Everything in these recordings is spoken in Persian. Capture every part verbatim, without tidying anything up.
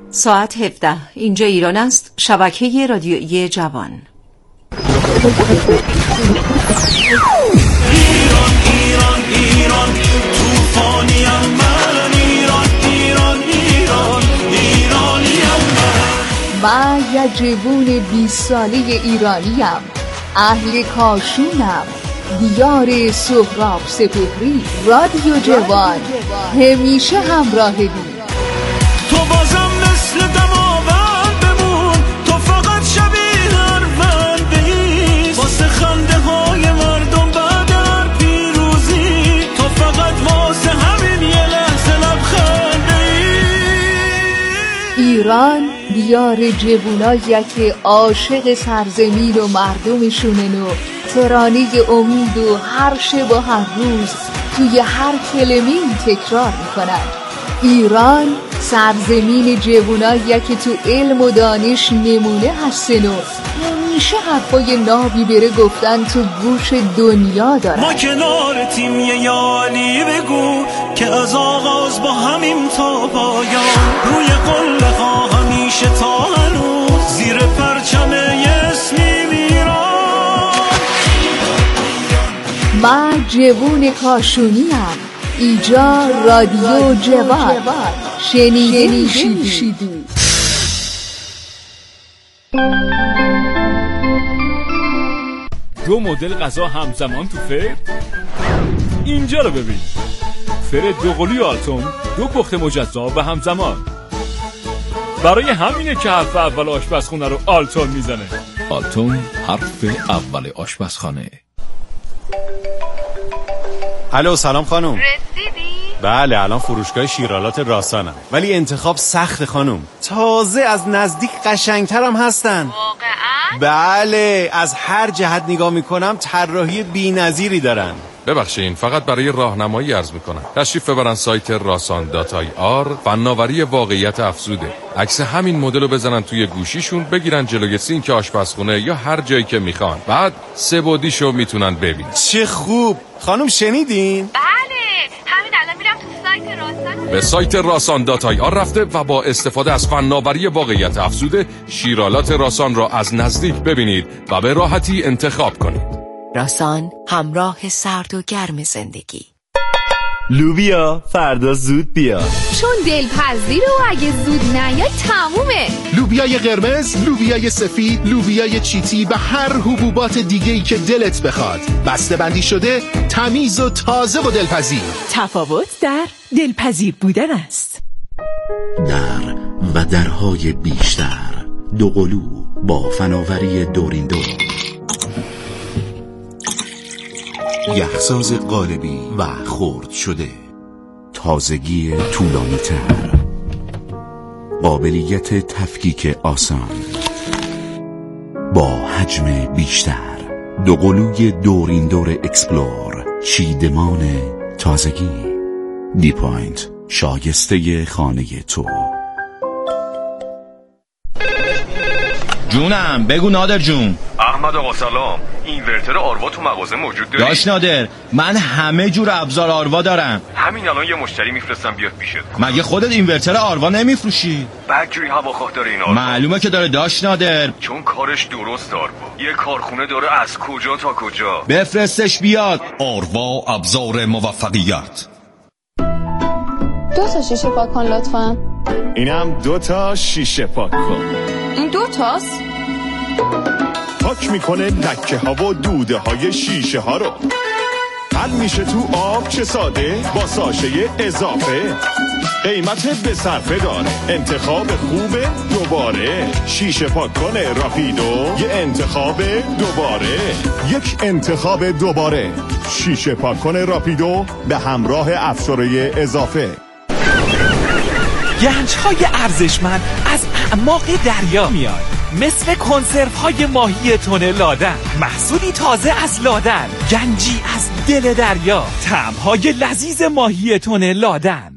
ساعت هفده. اینجا ایران است. شبکه رادیویی جوان. ایران ایران ایران توفانیم من، ایران ایران ایران ایرانیم من. من یه جوون بیست ساله ایرانیم، اهل کاشونم، دیار سهراب سپهری. رادیو جوان همیشه همراه بی. تو بازم مثل دماوند بمون، تو فقط شبیه هرمند بیست، واسه خنده های مردم بعد هر پیروزی، تو فقط واسه همین یه لحظه لبخند بیست. ایران دیار جوونایی که عاشق سرزمین و مردمشونن و ترانه امید و هر شب و هر روز توی هر کلمه تکرار میکنن. ایران سرزمین جوونایی که تو علم و دانش نمونه هستن و همیشه حرفای نابی بره گفتن تو گوش دنیا دارن. ما کنار تیم یه یالی بگو که از آغاز با همین تا پایان، روی قله ها همیشه تا هنوز زیر پرچم اسمیم ایران. من جوون کاشونیم، ایجا رادیو جوان. شنیده میشیدی. دو مدل غذا همزمان تو فر؟ اینجا رو ببین. فر دوقلوی آلتون، دو پخت مجزا و همزمان. برای همینه که حرف اول آشپزخونه رو آلتون میزنه. آلتون حرف اول آشپزخانه. الو سلام خانم. رسیدی؟ بله الان فروشگاه شیرالات راسانم، ولی انتخاب سخت خانم. تازه از نزدیک قشنگترم هستن. واقعا؟ بله از هر جهت نگاه میکنم طراحی بی‌نظیری دارن. ببخشین فقط برای راهنمایی عرض میکنم تشریف ببرن سایت راسان دات آی آر. فناوری واقعیت افزوده. عکس همین مدل رو بزنن توی گوشیشون، بگیرن جلوی سینک آشپزخونه یا هر جایی که میخوان، بعد سه بعدیشو میتونن ببینن. چه خوب خانم، شنیدین؟ بله همین الان میرم تو سایت راسان. به سایت راسان دات آی آر رفته و با استفاده از فناوری واقعیت افزوده شیرالات راسان را از نزدیک ببینید و به راحتی انتخاب کنید. راسان، همراه سرد و گرم زندگی. لوبیا فردا زود بیا، چون دلپذیر و اگه زود نیای تمومه. لوبیای قرمز، لوبیای سفید، لوبیای چیتی و هر حبوبات دیگه‌ای که دلت بخواد. بسته بندی شده، تمیز و تازه و دلپذیر. تفاوت در دلپذیر بودن است. در و درهای بیشتر، دوقلو با فناوری دورین دور، یخساز قالبی و خرد شده، تازگی طولانی تر، قابلیت تفکیک آسان با حجم بیشتر. دوقلوی دورین دور اکسپلور، چیدمان تازگی. دی پوینت، شایسته خانه تو. جونم بگو نادر جون. احمد آقا سلام، اینورتر آروا تو مغازه موجود داری؟ داش نادر من همه جور ابزار آروا دارم. همین الان یه مشتری میفرستم بیاد پیشت. مگه خودت اینورتر آروا نمیفروشی؟ بدجوری هواخواه داره این آروا. معلومه که داره داش نادر، چون کارش درست آروا. یه کارخونه داره از کجا تا کجا. بفرستش بیاد. آروا ابزار موفقیت. دو تا شیشه پاک کن لطفاً. اینم دو تا شیشه پاک کن. این دو تاست؟ پاک میکنه لکه ها و دوده های شیشه ها رو. حل میشه تو آب چه ساده با ساشه اضافه. قیمت به صرفه داره، انتخاب خوب دوباره. شیشه پاک کنه راپیدو، یه انتخاب دوباره. یک انتخاب دوباره. شیشه پاک کنه راپیدو به همراه افزاره اضافه. گنج‌های ارزشمند از اعماق دریا میاد، مثل کنسروهای ماهی تونه لادن، محصولی تازه از لادن، گنجی از دل دریا، طعم‌های لذیذ ماهی تونه لادن.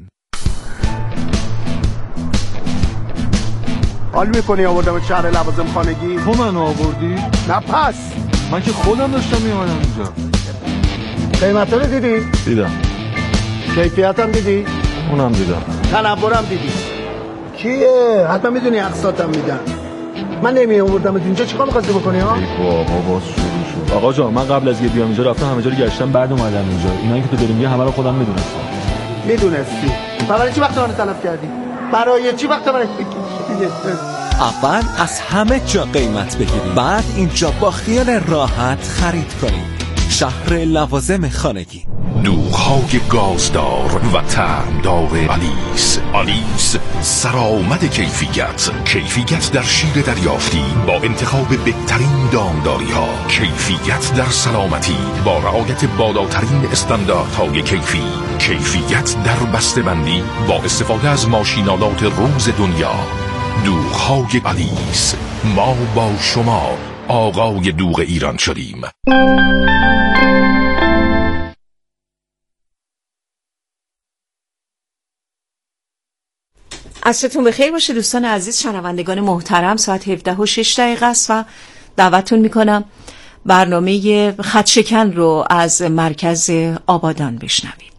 حال میکنی آوردم شهر لوازم خانگی؟ تو منو آوردی؟ نه پس من که خودم داشتم میامدم اینجا. قیمتا رو دیدی؟ دیدم. کیفیت هم دیدی؟ اونم دیدم. تنوع هم دیدی؟ کیه؟ حتما میدونی اقساطم میدن. من نمی آوردم اینجا، چیکار می‌خواستی بکنی ها؟ ای بابا باز شروع شد. آقا جان من قبل از یه بیام اینجا رفتم همه جا رو گشتم بعد اومدم اینجا. اینایی که تو داری میگی همه رو خودم میدونستم. میدونستی؟ برای چی وقت من تلف کردی؟ برای چی وقت من اول از همه جا قیمت بگیرید، بعد اینجا با خیال راحت خرید کنید. شهر لوازم خانگی، دوغ‌های گازدار و طعمدار آلیس. آلیس سرآمد کیفیت. کیفیت در شیر دریافتی با انتخاب بهترین دامداری ها. کیفیت در سلامتی با رعایت بالاترین استانداردهای کیفی. کیفیت در بسته‌بندی با استفاده از ماشینالات روز دنیا. دوغ‌های آلیس. ما با شما آقای دوغ ایران شدیم. عصرتون بخیر باشه دوستان عزیز، شنوندگان محترم. ساعت هفده و شش دقیقه است و دعوتتون میکنم برنامه خط شکن رو از مرکز آبادان بشنوید.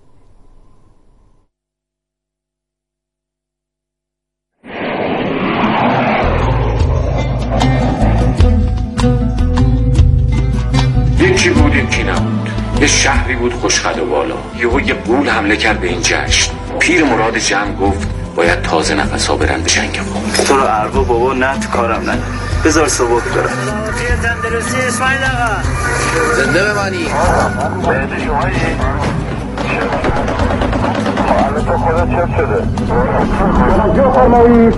یکی بود یکی نبود، یه شهری بود خوشقد و بالا. یهو یه غول حمله کرد به این جشن. پیر مراد جمع گفت باید تازه نفسا برن به شنگمون. تو رو عربا بابا نه تو کارم نه، بذار صبح برم. تندرستی اسماعیل آقا، زنده بمانی. بهت شوهایی حالا تو خدا چپ شده توجه فرمایید.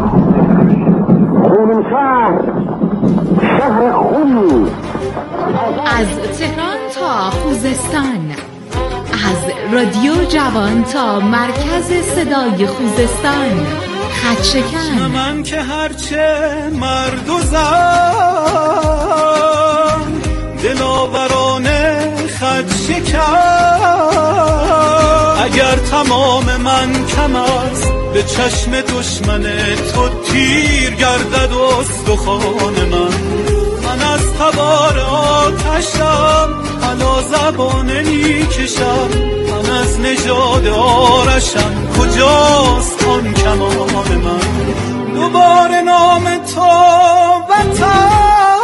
خونم شهر، شهر خونی، از تهران تا خوزستان، از رادیو جوان تا مرکز صدای خوزستان. خط شکن. من که هرچه مرد و زن دلاورانه خط شکن. اگر تمام من کم است به چشم دشمن تو تیر گردد استخوان من. من از تبار آتشم حالا زبانه می کشم. من از نژاد آرشم کجاست آن کمان من. دوباره نام تو وطن.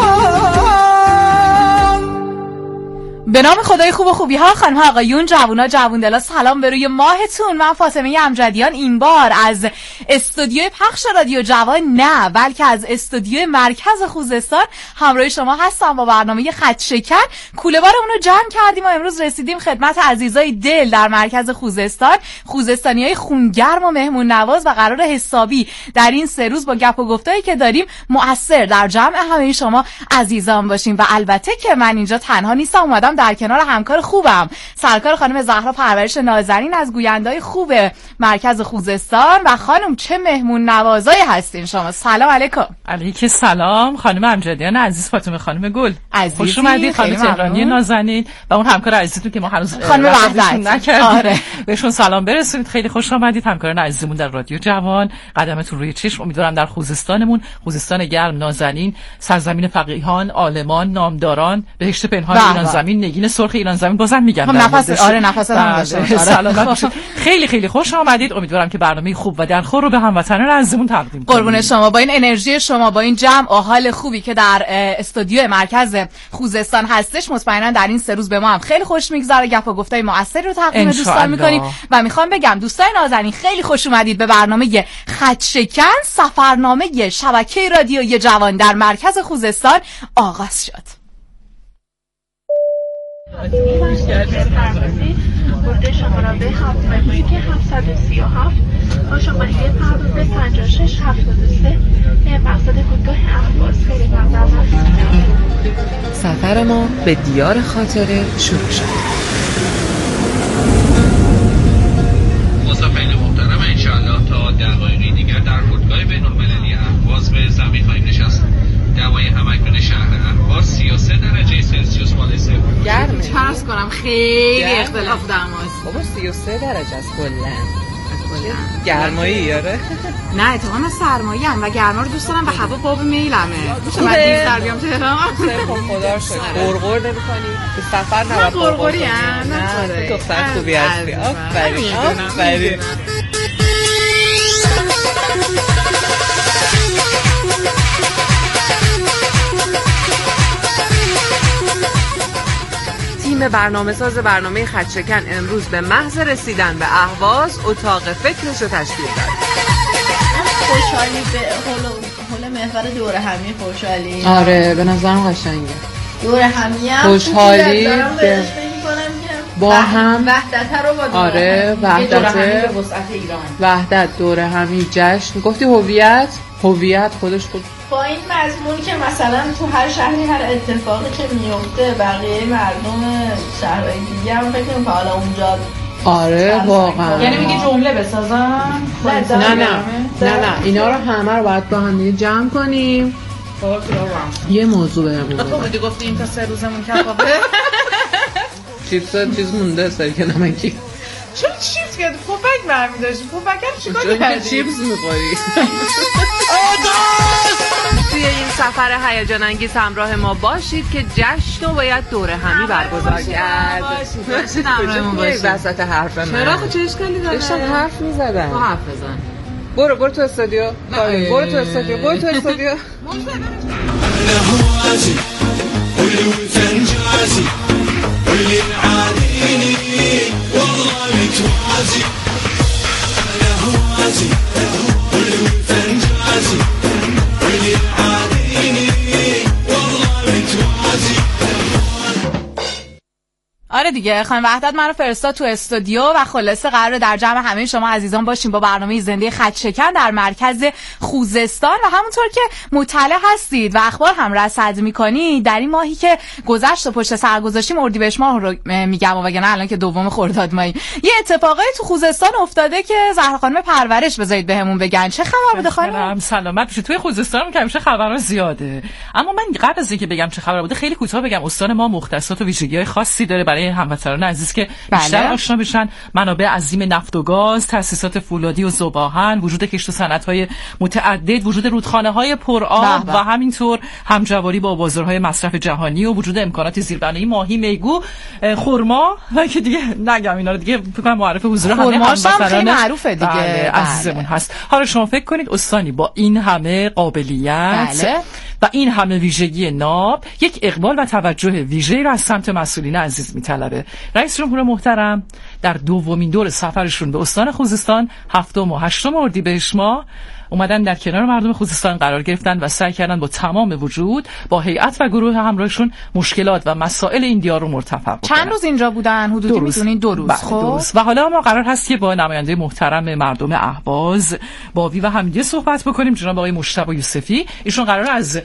به نام خدای خوب و خوبی ها، خانم ها آقایون، جوونا جووندلا، سلام به روی ماهتون. من فاطمه امجدیان این بار از استودیوی پخش رادیو جوان، نه بلکه از استودیوی مرکز خوزستان همراه شما هستم با برنامه خط شکن. کوله بارمون رو جمع کردیم و امروز رسیدیم خدمت عزیزای دل در مرکز خوزستان، خوزستانیای خونگرم و مهمون نواز، و قرار حسابی در این سه روز با گپ و گفتایی که داریم مؤثر در جمع همه شما عزیزان باشیم. و البته که من اینجا تنها نیستم، اومدم در کنار همکار خوبم، سرکار خانم زهرا پرورش نازنین از گوینده‌های خوب مرکز خوزستان. و خانم چه مهمون نوازایی هستین شما. سلام علیکم. علیکم سلام خانم امجدیان عزیز، فاطمه خانم گل عزیزی، خوش اومدید. خانم تهرانی نازنین و اون همکار عزیزتون که ما هنوز خانم وحدت نکردیم، آره. بهشون سلام برسونید. خیلی خوش اومدید همکاران عزیزمون در رادیو جوان. قدمتون روی چشم. امیدوارم در خوزستانمون، خوزستان گرم، نازنین، سرزمین فقیهان، عالمان، نامداران، بهشت پنهان ایران زمین، نگین سرخ ایران زمین، بازم میگم نفس آره نفس هم داشته. سلامت باشید. خیلی خیلی خوش آمدید. امیدوارم که برنامه خوب و دلخور رو به هموطنان عزیزمون تقدیم کنیم. قربون شما. با این انرژی شما، با این جمع و حال خوبی که در استودیو مرکز خوزستان هستش، مطمئنا در این سه روز به ما هم خیلی خوش میگذره. گپ و گفتای مؤثری رو تقدیم دوستان میکنیم. و میخوام بگم دوستان نازنین خیلی خوش اومدید به برنامه خط شکن. سفرنامه شبکه رادیوی جوان در مرکز خوزستان آغاز شد. برده شماره به هفت مهمونی که هفتصد و سی و هفت با شماره پرواز پنجاه و شش هفتاد و سه مقصد فرودگاه اهواز. خیلی ممنون. سفر ما به دیار خاطره شروع شد. مسافرین محترم، انشاءالله تا دقایقی دیگر در فرودگاه بین‌المللی اهواز به زمین خواهیم نشست. دوای همکنون شهر اهواز سی و سه درجه سلسیوس بالای صفر. گرمه. چرس کنم خیلی اختلاف دماست. بابا سی و سه درجه است کلا. گرمایی آره. نه اتفاقا من سرمایه ام و گرما رو دوست دارم و هوا باب میلمه. میشه من دیرتر بیام تهران؟ خدا رو شکر. غرغر نمی‌کنی؟ تو سفر نباید غرغری ام. نه دختر خوبی هستی. آفرین. آفرین. برنامه‌ساز برنامه خدشکن امروز به محض رسیدن به اهواز اتاق فکرش رو تشکیل داد. خوشحالی به حول حول محور دوره همی خوشحالی. آره به نظرم قشنگه. دوره همی هم خوشحالی دارم به... بهش فکر می‌کنم که با هم وحدت رو با دوره آره وحدت دوره همی به وسعت ایران. وحدت دوره همی جشن گفتی هویت هویت خودش خود با این مضمون که مثلا تو هر شهری هر اتفاقی که میفته بقیه مردم شهرهای دیگه هم فکر کنم که حالا اونجا آره واقعا. یعنی میگی جمله بسازم؟ نه نه نه نه اینا رو همه رو باید با هم دیگه جمع کنیم. یه موضوع بهمون تو بودی گفتی این تا سه روزمون کبابه. چیپس چیز مونده سری که نمکی. چرا چیپس کردی؟ پوپک برمی داشتی. پوپک هم چیکار کردی؟ چیپس میخوری. توی این سفر هیجان انگیز همراه ما باشید که جشن رو باید دوره همی برگزار کرد. باشید باشید همراهمون باشید. وسط حرف من چرا خب چه اشکالی داره؟ داشتم حرف میزدم. تو حرف بزن. برو برو تو استودیو. برو تو استودیو. برو تو استودیو. واللي معاديني والله متوازي انا هوازي والوثن جازي واللي معاديني والله متوازي. آره دیگه خانم وحدت منو فرستاد تو استودیو و خلاصه قراره در جمع همه شما عزیزان باشیم با برنامه زنده خدشکن در مرکز خوزستان و همونطور که مطلع هستید و اخبار هم رصد میکنید در این ماهی که گذشت و پشت سر گذاشتیم اردیبهشت ماه رو میگم وگرنه الان که دوم خرداد ماهی یه اتفاقایی تو خوزستان افتاده که زهرا خانم پرورش بذارید بهمون بگن چه خبر بوده خانم؟ سلامت بشه. توی خوزستان که همیشه خبرها زیاده اما من قبل از اینکه بگم چه خبر بوده خیلی کوتاه بگم استان ما مختصات و ویژگی‌های خاصی داره برای هموطنان عزیز که بیشتر بله. آشنا بشن. منابع عظیم نفت و گاز، تأسیسات فولادی و ذوب‌آهن، وجود کشت و صنعت‌های متعدد، وجود رودخانه‌های پرآب و همینطور همجواری با بازارهای مصرف جهانی و وجود امکانات زیربنایی ماهی، میگو، خرما و که دیگه نگم اینا رو دیگه فکر کنم معرف حضور همه هموطنان خیلی معروفه دیگه بله. عزیزمون هست. حالا شما فکر کنید استانی با این همه قابلیت بله. و این همه ویژگی ناب یک اقبال و توجه ویژه‌ای را از سمت مسئولین عزیز می‌طلبه. رئیس جمهور محترم در دومین دور سفرشون به استان خوزستان هفتم و هشتم اردیبهشت ماه اومدن در کنار مردم خوزستان قرار گرفتن و سعی کردن با تمام وجود با هیئت و گروه همراهشون مشکلات و مسائل این دیار رو مرتفع بکنن. چند روز اینجا بودن؟ حدودی میدونین دو روز. خب دو روز. و حالا ما قرار هست که با نماینده محترم مردم اهواز باوی و همدیگه صحبت بکنیم. جناب آقای مجتبی یوسفی ایشون قرار از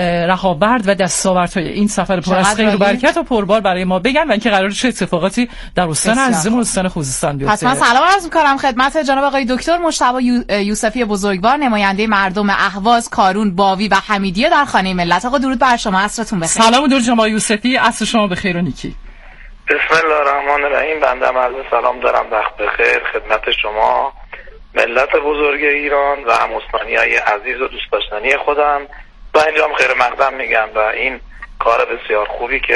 رهاورد و دستاوردهای این سفر پر از خیر و برکت و پربار برای ما بگن و اینکه قرار چه اتفاقاتی در استان عزیزمون استان خوزستان بیفته. پس من سلام عرض می‌کنم خدمت جناب آقای دکتر مجتبی یوسفی بزرگوار نماینده مردم اهواز، کارون، باوی و حمیدیه در خانه ملت. آقا درود بر شما، عصرتون بخیر. سلام و درود جناب یوسفی، عصر شما بخیر و نیکی. بسم الله الرحمن الرحیم. بنده عرض سلام دارم وقت بخیر خدمت شما ملت بزرگ ایران و هم‌استانی‌های عزیز و دوست داشتنی خودم و اینجام خیر مقدم میگم و این کار بسیار خوبی که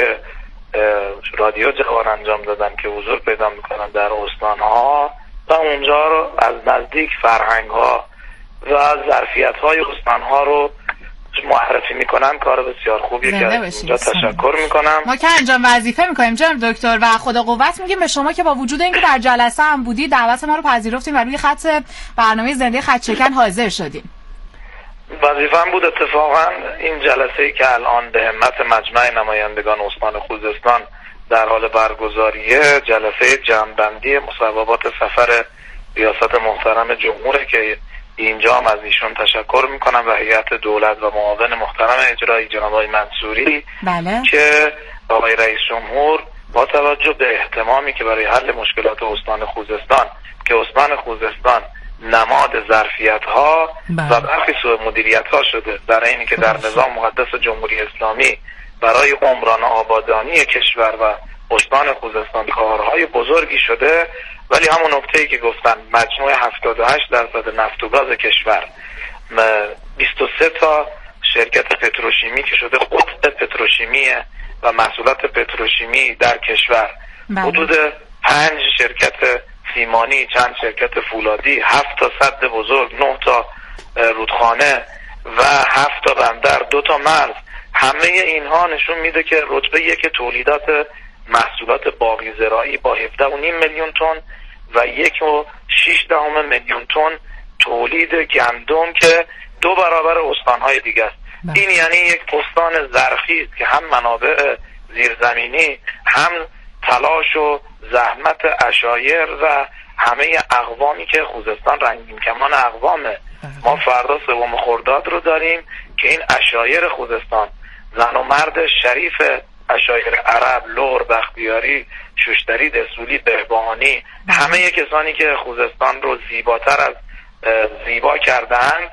رادیو جوان انجام دادن که حضور پیدا میکنن در استان‌ها و اونجا رو از نزدیک فرهنگ‌ها و ظرفیت‌های استان‌ها رو معرفی میکنن کار بسیار خوبیه که اینجا تشکر میکنم. ما که انجام وظیفه میکنیم جناب دکتر و خدا قوت میگیم به شما که با وجود اینکه در جلسه هم بودید دعوت ما رو پذیرفتیم و روی خط برنامه زنده خدشکن حاضر شدیم. وظیفه‌ام بود اتفاقا این جلسه‌ای که الان به همت مجمع نمایندگان استان خوزستان در حال برگزاریه، جلسه جمع‌بندی مصوبات سفر ریاست محترم جمهوره که اینجا هم از ایشون تشکر میکنم و هیئت دولت و معاون محترم اجرایی جناب آقای منصوری بله. که آقای رئیس جمهور با توجه به اهتمامی که برای حل مشکلات استان خوزستان که استان خوزستان نماد ظرفیت ها بله. و برخی سوء مدیریت ها شده برای اینی که در نظام مقدس جمهوری اسلامی برای عمران آبادانی کشور و استان خوزستان کارهای بزرگی شده، ولی همون نکته‌ای که گفتن مجموع هفتاد و هشت درصد نفت و گاز کشور، بیست و سه تا شرکت پتروشیمی که شده قطب پتروشیمی و محصولات پتروشیمی در کشور، حدود پنج شرکت سیمانی، چند شرکت فولادی، هفت تا سد بزرگ، نه تا رودخانه و هفت تا بندر، دو تا مرز، همه اینها نشون میده که رتبه یک تولیدات محصولات باقی زراعی با هفده و نیم میلیون تن و یک و شیش دهم میلیون تن تولید گندم که دو برابر استانهای دیگه است. این یعنی یک استان زرخیز که هم منابع زیرزمینی، هم تلاش و زحمت عشایر و همه اقوامی که خوزستان رنگین کمان اقوامه. ما فردا سوم خرداد رو داریم که این عشایر خوزستان، زن و مرد شریف عشایر عرب، لور، بختیاری، شوشتری، دسولی، بهبهانی، همه کسانی که خوزستان رو زیباتر از زیبا کردند،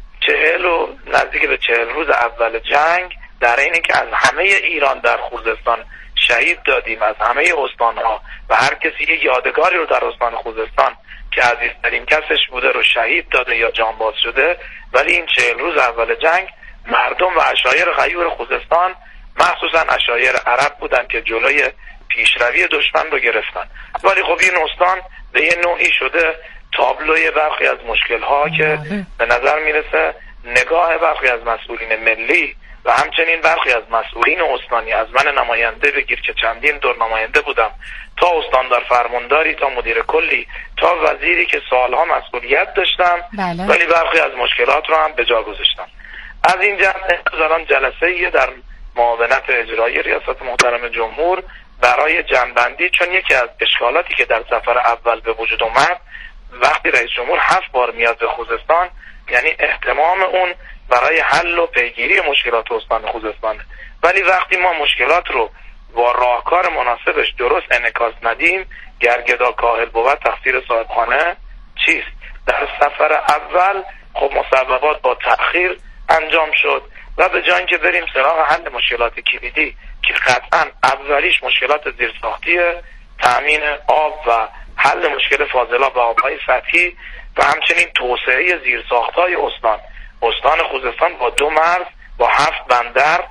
چهل و نزدیک به چهل روز اول جنگ در اینی که از همه ایران در خوزستان شهید دادیم، از همه استانها و هر کسی یه یادگاری رو در استان خوزستان که عزیزترین کسش بوده رو شهید داده یا جانباز شده. ولی این چهل روز اول جنگ مردم و عشایر غیور خوزستان، مخصوصا عشایر عرب بودن که جلوی پیشروی دشمن رو گرفتن. ولی خب این استان به یه نوعی شده تابلوی برخی از مشکل‌ها که به نظر میرسه نگاه برخی از مسئولین ملی و همچنین برخی از مسئولین استانی، از من نماینده بگیر که چندین دور نماینده بودم، تا استاندار فرمانداری، تا مدیر کلی، تا وزیری که سالها مسئولیت داشتم، بله. ولی برخی از مشکلات رو هم به جا گذاشتم. از این جهت الان جلسه در معاونت اجرایی ریاست محترم جمهور برای جنبندی، چون یکی از اشکالاتی که در سفر اول به وجود اومد وقتی رئیس جمهور هفت بار میاد به خوزستان، یعنی اهتمام اون برای حل و پیگیری مشکلات استان خوزستان، ولی وقتی ما مشکلات رو با راهکار مناسبش درست انعکاس ندیم، گرگدا کاهل بود تقصیر صاحبخانه چیست؟ در سفر اول خب مسببات با تأخیر انجام شد و به جای اینکه بریم سراغ حل مشکلات کلیدی که قطعا اولیش مشکلات زیرساختی، تأمین آب و حل مشکل فاضلاب و آبهای سطحی و همچنین توسعه زیرساخت‌های استان. استان خوزستان با دو مرز، با هفت بندر،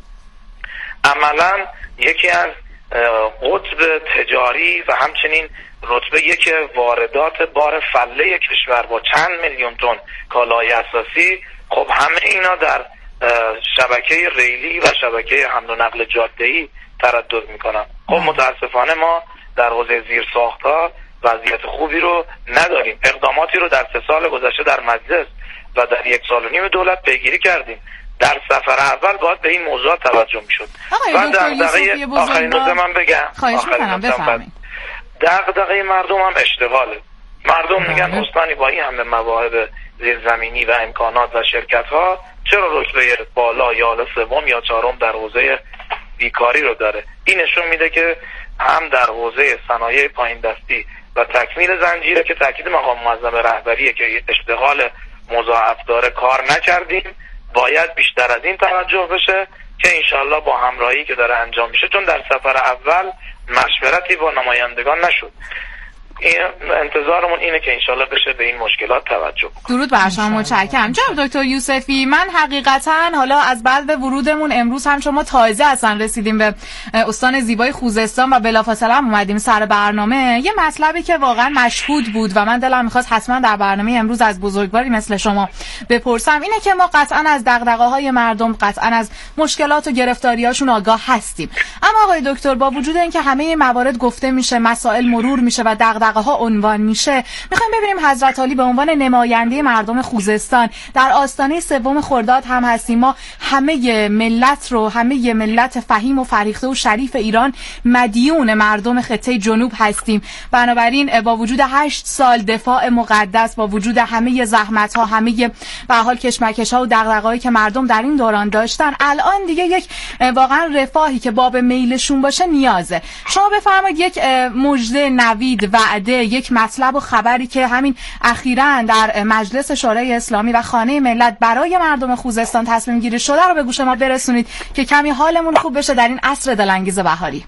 عملاً یکی از قطب تجاری و همچنین رتبه یک واردات بار فله کشور با چند میلیون تن کالای اساسی. خب همه اینا در شبکه ریلی و شبکه حمل و نقل جاده‌ای تردد میکنن. خب متاسفانه ما در حوزه زیرساخت‌ها وضعیت خوبی رو نداریم. اقداماتی رو در سه سال گذشته در مجلس و در یک سال و نیم دولت پیگیری کردیم. در سفر اول باید به این موضوع توجه میشد. و دغدغه آخرین نکته من بگم، آخرین نکته دغدغه مردم هم اشتغاله. مردم میگن استانی با این همه مواهب زیرزمینی و امکانات و شرکت ها چرا رتبه بالا یا حالا سوم یا چهارم در حوزه بیکاری رو داره؟ این نشون میده که هم در حوزه صنایع پایین دستی و تکمیل زنجیره که تاکید مقام معظم رهبریه که اشتغال مضاعف داره کار نکردیم. باید بیشتر از این توجه بشه که انشالله با همراهی که داره انجام میشه، چون در سفر اول مشورتی با نمایندگان نشد. این انتظارمون اینه که انشالله بشه به این مشکلات توجه کنیم. درود بر شما، متشکرم. جناب دکتر یوسفی، من حقیقتا حالا از بعد به ورودمون امروز هم شما تازه اصلا رسیدیم به استان زیبای خوزستان و بلافاصله هم اومدیم سر برنامه، یه مطلبی که واقعا مشهود بود و من دلم می‌خواست حتما در برنامه امروز از بزرگواری مثل شما بپرسم، اینه که ما قطعا از دغدغه‌های مردم، قطعا از مشکلات و گرفتاری‌هاشون آگاه هستیم، اما آقای دکتر با وجود اینکه همه موارد گفته میشه، مسائل مرور میشه و دغدغه ها عنوان میشه، میخوایم ببینیم حضرت عالی به عنوان نماینده مردم خوزستان در آستانه سوم خرداد هم هستیم. ما همه ملت رو، همه ملت فهیم و فریخته و شریف ایران مدیون مردم خطه جنوب هستیم. بنابراین با وجود هشت سال دفاع مقدس، با وجود همه زحمت ها، همه به حال کشمکش ها و دغدغه‌هایی که مردم در این دوران داشتن، الان دیگه یک واقعا رفاهی که باب میلشون باشه نیازه. شما بفرمایید یک مژده، نوید، وعده، یک مطلب و خبری که همین اخیراً در مجلس شورای اسلامی و خانه ملت برای مردم خوزستان تصمیم گیری شده رو به گوش ما برسونید که کمی حالمون خوب بشه در این عصر دلانگیز بهاری.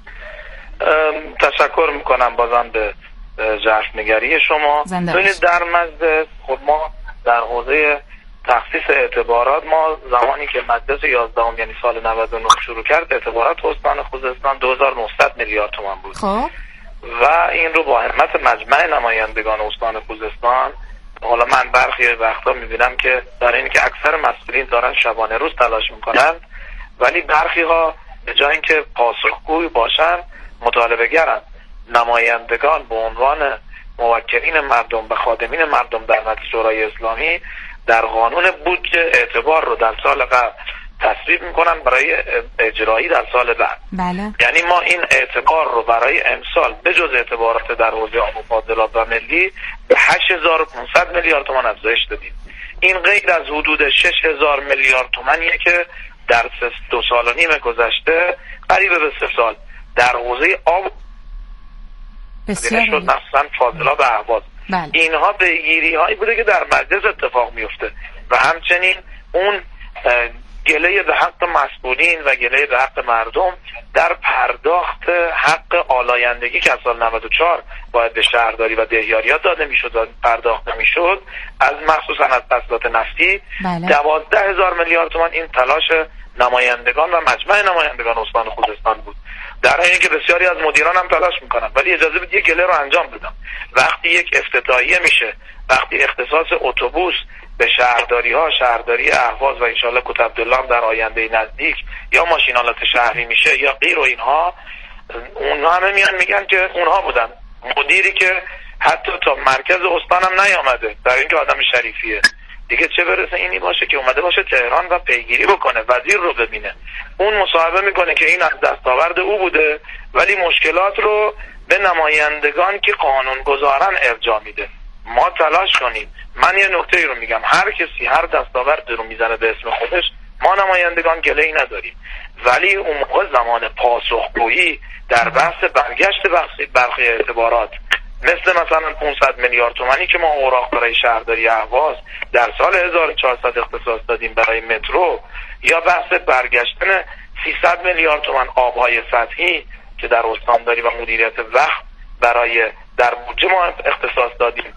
تشکر میکنم بازم به جشنگری شما. ببینید در مجلس خب ما در حوزه تخصیص اعتبارات، ما زمانی که مجلس یازدهم یعنی سال نود و نه شروع کرد، اعتبارات استان خوزستان دو هزار و نهصد میلیارد تومان بود. خب و این رو با همت مجمع نمایندگان استان خوزستان، حالا من برخی وقتا میبینم که در این که اکثر مسئولین دارن شبانه روز تلاش میکنن، ولی برخی ها به جای اینکه پاسخگوی باشن مطالبه گرن. نمایندگان به عنوان موکلین مردم و خادمین مردم در مجلس شورای اسلامی در قانون بودجه اعتبار رو در سال قبل تصویب میکنن برای اجرایی در سال بعد. بله. یعنی ما این اعتبار رو برای امسال به جز اعتبارات در حوزه آب و فاضلاب و ملی به هشت هزار و پانصد میلیارد تومان افزایش دادیم. این غیر از حدود شش هزار میلیارد تومانیه که در دو سال و نیم گذشته قریب به سه سال در حوزه آب شد، مثلا فاضلاب و اهواز. بله. اینها پیگیری هایی بوده که در مجلس اتفاق میفته و همچنین اون گله به حق مسئولین و گله به حق مردم در پرداخت حق آلایندگی که از سال نود و چهار باید به شهرداری و دهیاریات داده میشد و پرداخت نمیشد از مخصوصا از تسهیلات نفتی دوازده هزار میلیارد تومان این تلاش نمایندگان و مجمع نمایندگان استان خوزستان بود، در حالی که بسیاری از مدیران هم تلاش میکنن. ولی اجازه بدید یک گله رو انجام بدم. وقتی یک افتتاحیه میشه، وقتی اختصاص اتوبوس به شهرداری ها، شهرداری اهواز و انشالله کوت عبدالله هم در آینده نزدیک یا ماشینالات شهری میشه یا غیر و اینها، اونها همه میان میگن که اونها بودن مدیری که حتی تا مرکز استان هم نیامده، در اینکه آدم شریفیه دیگه، چه برسه اینی باشه که اومده باشه تهران و پیگیری بکنه، وزیر رو ببینه. اون مصاحبه میکنه که این از دستاورد او بوده ولی مشکلات رو به نمایندگان که قانون گذارن ارجاع میده. ما تلاش کنیم. من یه نکته ای رو میگم، هر کسی هر دستاورد رو میزنه به اسم خودش، ما نمایندگان گله‌ای نداریم، ولی اون موقع زمان پاسخگویی در بحث برگشت برخی اعتبارات مثل مثلا پانصد میلیارد تومانی که ما اوراق برای شهرداری اهواز در سال هزار و چهارصد اختصاص دادیم برای مترو، یا بحث برگشتن سیصد میلیارد تومان آبهای سطحی که در استانداری و مدیریت وقت برای در بودجه ما اختصاص دادیم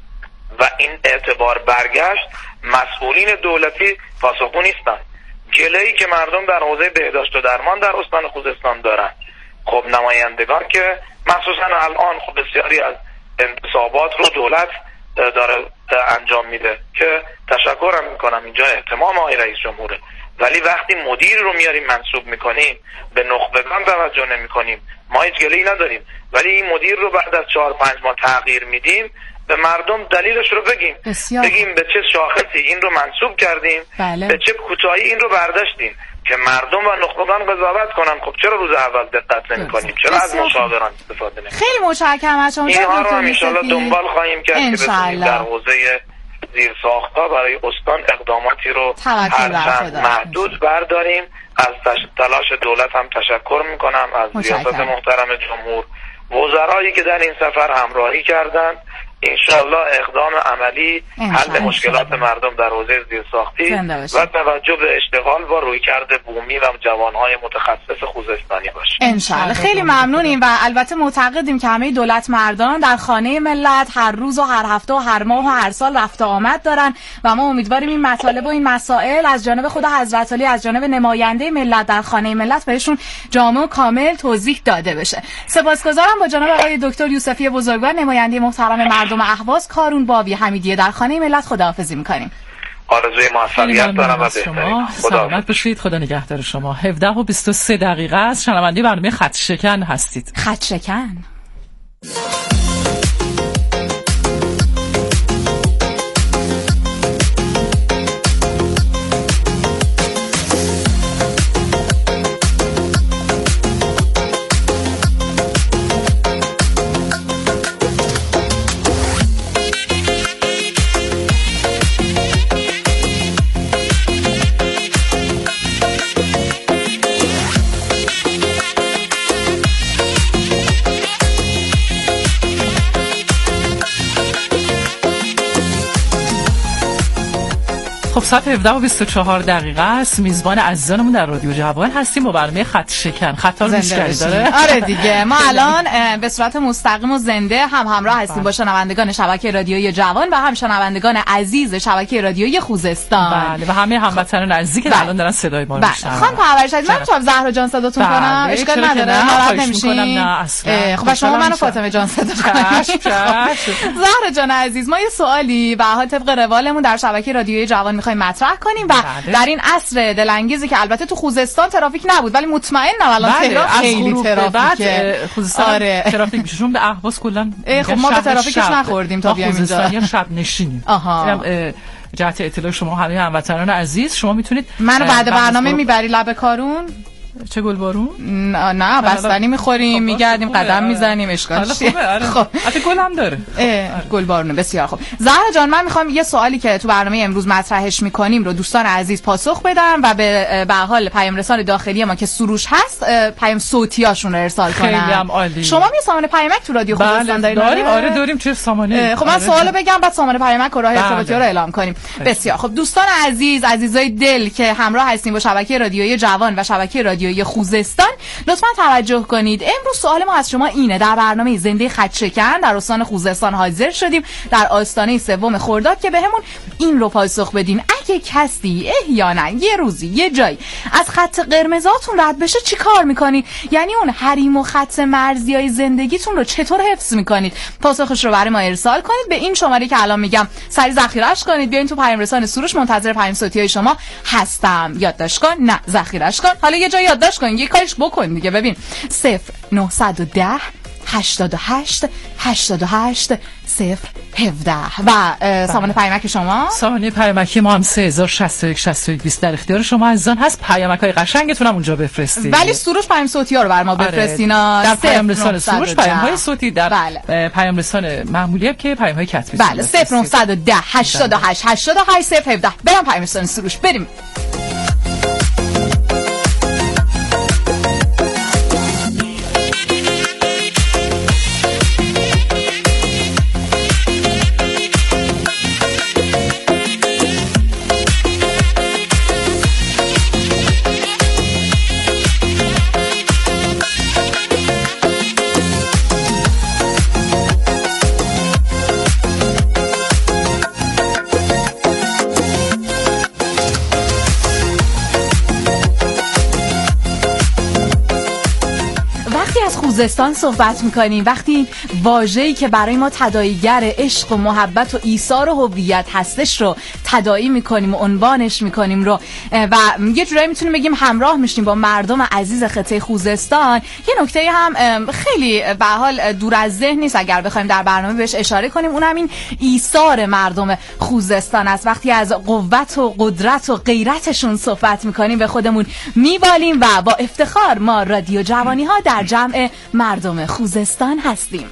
و این اعتبار برگشت، مسئولین دولتی پاسخگو نیستن. گله‌ای که مردم در حوزه بهداشت و درمان در استان خوزستان دارن، خب نمایندگان که مخصوصا الان خب بسیاری از انتصابات رو دولت داره انجام میده که تشکرم میکنم، اینجا اهتمام آقای رئیس جمهوره، ولی وقتی مدیر رو میاریم منصوب میکنیم به نخبگان توجه نمیکنیم. ما هیچ گله‌ای نداریم، ولی این مدیر رو بعد از چهار پنج ماه تغییر میدیم، به مردم دلیلش رو بگیم. بسیار. بگیم به چه شاخصی این رو منصوب کردیم. بله. به چه کوتاهی این رو برداشتیم که مردم و نخبگان قضاوت کنن. خب چرا روز اول دقت نمی کنیم؟ چرا از مشاوران استفاده نمی کنیم؟ خیلی متشکرم از شما. اینها رو هم انشالله دنبال خواهیم کرد که بتونیم در حوزه زیر ساخت‌ها برای استان اقداماتی رو هرچند محدود برداریم. از تلاش دولت هم تشکر میکنم، از ریاست محترم جمهور، وزرایی که در این سفر همراهی کردند. انشالله اقدام عملی حل مشکلات مردم در حوزه زیرساختی و توجه به اشتغال با رویکرد بومی و جوانهای متخصص خوزستانی باشه. انشالله. خیلی ممنونیم و البته معتقدیم که همه دولت مردان در خانه ملت هر روز و هر هفته و هر ماه و هر سال رفت و آمد دارن و ما امیدواریم این مطالب و این مسائل از جانب خود حضرت علی، از جانب نماینده ملت در خانه ملت بهشون جامع و کامل توضیح داده بشه. سپاسگزارم. با جناب آقای دکتر یوسفی بزرگوار نماینده محترم مردم اهواز کارون بابی حمیدیه در خانه ملت خداحافظی می‌کنیم. آرزوی موفقیت دارم از شما. سلامت باشید. خدا نگهدار شما. هفده و بیست و سه دقیقه است. شنونده برنامه خط شکن هستید. خط شکن. خب ساعت هفده و بیست و چهار دقیقه است. میزبان عزیزانمون در رادیو جوان هستیم با برنامه خط شکن. خطا رو مشکلی داره؟ آره دیگه. ما الان به صورت مستقیم و زنده هم همراه هستیم با شنوندگان شبکه رادیویی جوان و هم شنوندگان عزیز شبکه رادیویی خوزستان. بله و همه هموطنان عزیزی که الان دارن صدای ما رو میشنون. خانم پرورش من میتونم زهرا جان صداتون کنم؟ اشکال نداره. ناراحت نمیشین؟ نه اصلا. خب شما منو فاطمه جان صدا کنید. زهرا جان عزیز، ما یه سوالی به حال طبق روالمون در شبکه رادیویی جوان می‌خوایم مطرح کنیم و بله. در این عصر دلانگیزی که البته تو خوزستان ترافیک نبود ولی مطمئنم الان بله. تهران خیلی ترافیکه. خوزستان آره. ترافیک میشه چون به اهواز کلا خب ما به ترافیکش نخوردیم تا بیایم اینجا. یا شب نشینیم. آها. جهت اطلاع شما همه هموطنان عزیز، شما میتونید منو بعد برنامه میبری لب کارون؟ چه گلبارون؟ نه, نه بستنی میخوریم، میگردیم، قدم میزنیم، اشکال چیه؟ خب البته گل هم داره. گلبارونه. بسیار خوب. زهرا جان، من میخوام یه سوالی که تو برنامه امروز مطرحش میکنیم رو دوستان عزیز پاسخ بدن و به به حال پیام رسان داخلی ما که سروش هست پیام صوتیاشون رو ارسال کنن. خیلی هم عالی. شما می سامانه پیامک تو رادیو خوزستان دارید؟ داریم. آره داریم. چه سامانه؟ خب من سوالو بگم بعد سامانه پیامک و راه ارتباطی رو اعلام کنیم. بسیار خب دوستان عزیز، عزیزای دل که همراه هستیم با شبکه رادیویی جوان و شبکه رادیویی خوزستان، لطفاً توجه کنید. امروز سوال ما از شما اینه: در برنامه زنده خط‌شکن در استان خوزستان حاضر شدیم در آستانه سوم خرداد که بهمون این رو پاسخ بدین: اگه کسی احیانا یه روزی یه جایی از خط قرمزاتون رد بشه چی کار میکنید؟ یعنی اون حریم و خط مرزیای زندگیتون رو چطور حفظ میکنید؟ پاسخش رو برای ما ارسال کنید به این شماره که الان میگم. سریع ذخیره‌اش کنید، بیاین تو پیام رسان سروش، منتظر پیام صوتیای شما هستم. یادداشت کن، نه ذخیره‌اش کن. حالا یه جای یادداشت کن، یه کارش بکن دیگه. ببین صفر نهصد و ده هشتاد و هشت هشتاد و هشت صفر هفده و سامانه پیامک شما. سامانه پیامکی ما هم سه هزار شصت و یک شصت و یک بیست در اختیار شما عزیزان هست. پیامک‌های قشنگتون هم اونجا بفرستید. ولی سروش پیام صوتی‌ها رو بر ما بفرستینا. آره. در پیام رسان سروش پیام‌های صوتی، در بله. پیام رسان معمولی هم که پیام‌های کتبی. بله صفر نهصد و ده هشتاد و هشت هشتاد و هشت صفر هفده. برام پیام رسان سروش بریم. خوزستان صحبت میکنیم، وقتی واژه‌ای که برای ما تداعیگر عشق و محبت و ایثار و هویت هستش رو تداعی میکنیم و عنوانش میکنیم رو و یه جورایی میتونیم بگیم همراه میشیم با مردم عزیز خطه خوزستان، یه نکته هم خیلی به حال دور از ذهن نیست اگر بخوایم در برنامه بهش اشاره کنیم، اونم این ایثار مردم خوزستان است. وقتی از قوت و قدرت و غیرتشون صحبت میکنیم به خودمون میبالیم و با افتخار ما رادیو جوانی ها در جمع مردم خوزستان هستیم.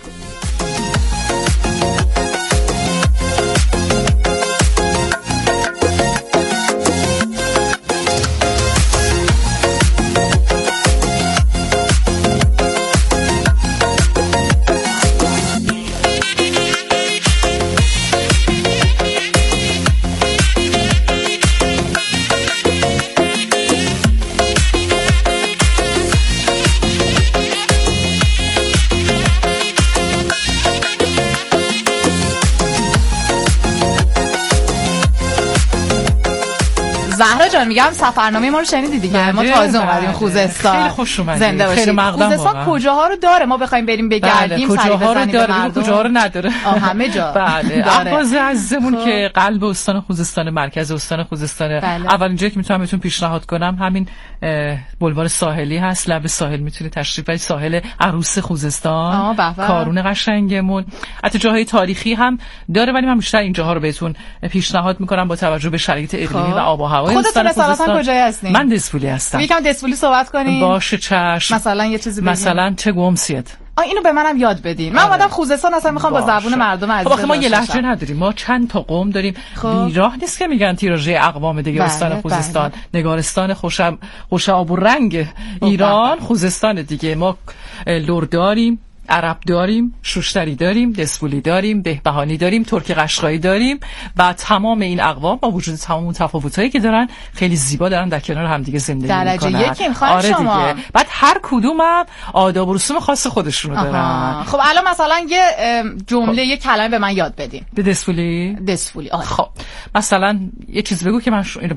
زهرا جان میگم سفرنامه ما رو شنیدی دیگه، ما تازه اومدیم خوزستان. خیلی خوش اومدید. زنده باشید. خیلی مقدم. خوزستان کجاها رو داره ما بخوایم بریم بگردیم؟ بله. کجاها رو داره، کجاها رو نداره. همه جا. بله. اهواز عزیزمون خب. که قلب استان خوزستان، مرکز استان خوزستان. بله. اولین جایی که میتونم بهتون پیشنهاد کنم همین بلوار ساحلی هست. لب ساحل میتونید تشریف برید، ساحل عروس خوزستان. کارون قشنگمون. حتی جاهای تاریخی هم داره ولی من بیشتر این جاها رو بهتون پیشنهاد میکنم با توجه به شرایط اقلیمی و آب و هوای استان خوزستان. کجایی هستین؟ من دسفولی هستم. یکم دسفولی صحبت کنین. باشه چشم. مثلا یه چیزی بگین. مثلا چه گمسیت. آ اینو به منم یاد بدین. من اومدم خوزستان اصلا میخوام با زبون مردم عزیز. خب ما یه لهجه نداریم. ما چند تا قوم داریم. بیراه نیست که میگن تیراژه اقوام دیگه. استان خوزستان، نگارستان خوشم خوش آب و رنگ ایران خوزستان دیگه. ما لور داریم، عرب داریم، شوشتری داریم، دسفولی داریم، بهبهانی داریم، ترک قشقایی داریم و تمام این اقوام با وجود تمام اون تفاوتایی که دارن خیلی زیبا دارن در کنار هم دیگه زندگی میکنن. درجه یک میخوان آره شما. دیگه. بعد هر کدوم هم آداب و رسوم خاص خودشونو دارن. خب الان مثلا یه جمله یه کلمه به من یاد بدین. به دسفولی؟ دسفولی. آره. خب مثلا یه چیز بگو که من ش... اینو